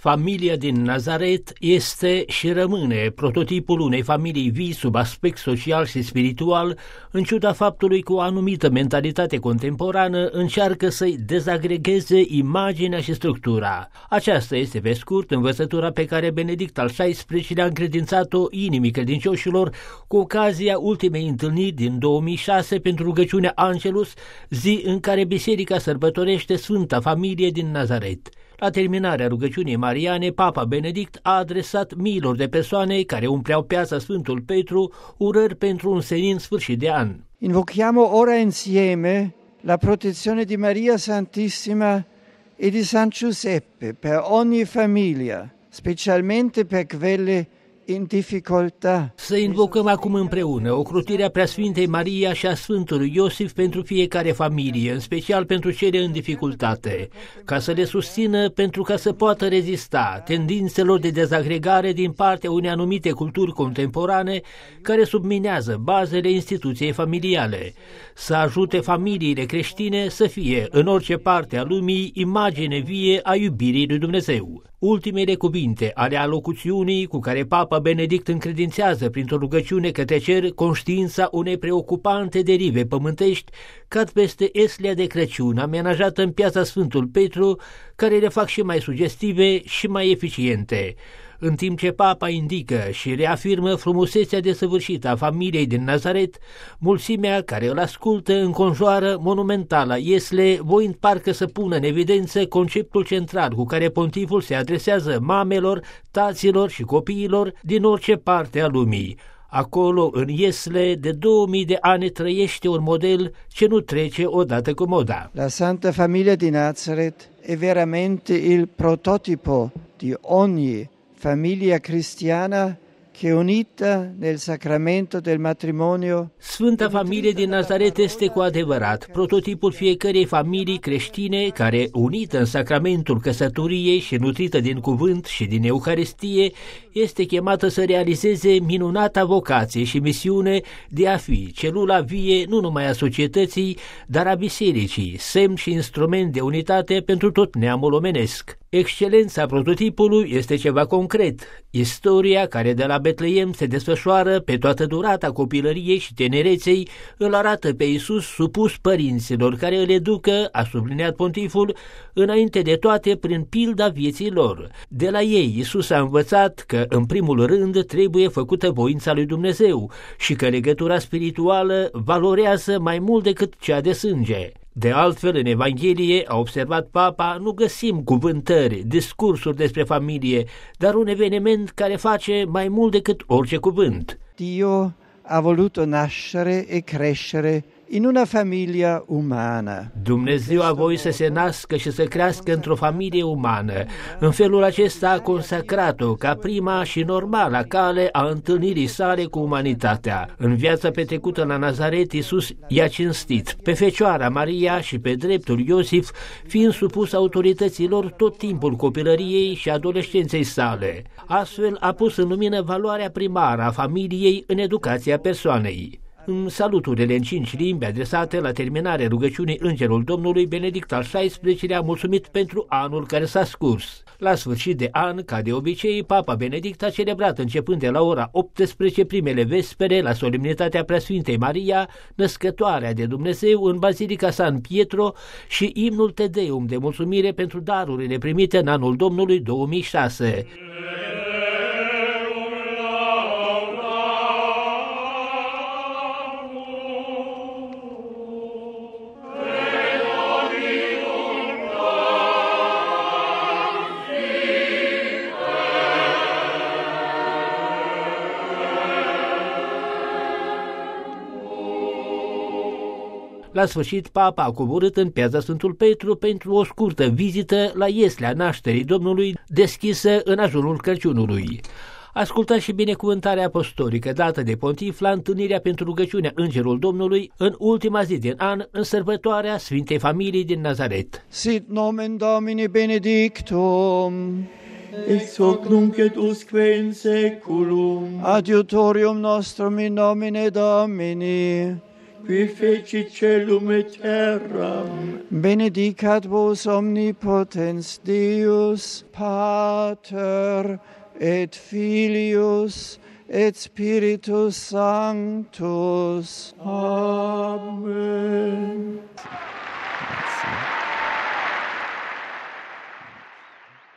Familia din Nazaret este și rămâne prototipul unei familii vii sub aspect social și spiritual, în ciuda faptului că o anumită mentalitate contemporană încearcă să-i dezagregeze imaginea și structura. Aceasta este, pe scurt, învățătura pe care Benedict al XVI-lea a încredințat-o inimii credincioșilor cu ocazia ultimei întâlniri din 2006 pentru rugăciunea Angelus, zi în care biserica sărbătorește Sfânta Familie din Nazaret. La terminarea rugăciunii mariane, Papa Benedict a adresat miilor de persoane care umpleau piața Sfântul Petru urări pentru un senin sfârșit de an. Invochiamo ora insieme la protezione di Maria Santissima e di San Giuseppe per ogni famiglia, specialmente per quelle in difficoltà. Să invocăm acum împreună ocrotirea Preasfintei Maria și a Sfântului Iosif pentru fiecare familie, în special pentru cele în dificultate, ca să le susțină pentru ca să poată rezista tendințelor de dezagregare din partea unei anumite culturi contemporane care subminează bazele instituției familiale, să ajute familiile creștine să fie în orice parte a lumii imagine vie a iubirii lui Dumnezeu. Ultimele cuvinte ale alocuțiunii cu care Papa Benedict încredințează printr-o rugăciune către cer conștiința unei preocupante derive pământești cad peste eslea de Crăciun amenajată în piața Sfântul Petru, care le fac și mai sugestive și mai eficiente. În timp ce Papa indică și reafirmă frumusețea desăvârșită a familiei din Nazaret, mulțimea care îl ascultă înconjoară monumentala iesle, voind parcă să pună în evidență conceptul central cu care pontiful se adresează mamelor, taților și copiilor din orice parte a lumii. Acolo, în iesle, de 2000 de ani trăiește un model ce nu trece odată cu moda. La Santa Famiglia di Nazareth è veramente il prototipo di ogni famiglia cristiana che unita nel sacramento del matrimonio. Sfânta Familie din Nazaret este cu adevărat prototipul fiecărei familii creștine care, unită în sacramentul căsătoriei și nutrită din cuvânt și din Euharistie, este chemată să realizeze minunata vocație și misiune de a fi celula vie nu numai a societății, dar a bisericii, semn și instrument de unitate pentru tot neamul omenesc. Excelența prototipului este ceva concret, istoria care de la Betleem se desfășoară pe toată durata copilăriei și tinereței, îl arată pe Iisus supus părinților care îl educă, a subliniat pontiful, înainte de toate prin pilda vieții lor. De la ei Iisus a învățat că în primul rând trebuie făcută voința lui Dumnezeu și că legătura spirituală valorează mai mult decât cea de sânge. De altfel, în Evanghelie, a observat Papa, nu găsim cuvântări, discursuri despre familie, dar un eveniment care face mai mult decât orice cuvânt. Dio ha voluto nascere e crescere in una famiglia umana. Dumnezeu a voit să se nască și să crească într-o familie umană. În felul acesta a consacrat-o ca prima și normală cale a întâlnirii sale cu umanitatea. În viața petrecută la Nazaret, Iisus i-a cinstit pe Fecioara Maria și pe dreptul Iosif, fiind supus autorităților tot timpul copilăriei și adolescenței sale. Astfel a pus în lumină valoarea primară a familiei în educația persoanei. În saluturile în 5 limbi adresate la terminarea rugăciunii Îngerul Domnului, Benedict al XVI-lea a mulțumit pentru anul care s-a scurs. La sfârșit de an, ca de obicei, Papa Benedict a celebrat începând de la ora 18 primele vespere la solemnitatea Preasfintei Maria, născătoarea de Dumnezeu în Bazilica San Pietro și imnul Te Deum de mulțumire pentru darurile primite în anul Domnului 2006. La sfârșit, Papa a coborât în piața Sfântul Petru pentru o scurtă vizită la ieslea nașterii Domnului, deschisă în ajunul Crăciunului. Ascultați și binecuvântarea apostolică dată de pontif la întâlnirea pentru rugăciunea Îngerul Domnului în ultima zi din an, în sărbătoarea Sfintei Familii din Nazaret. Sit nomen Domini benedictum, ex hoc nunc et usque in seculum, adiutorium nostrum in nomine Domini, qui feci celum et terram. Benedicat vos omnipotens Deus, Pater et Filius et Spiritus Sanctus. Amen.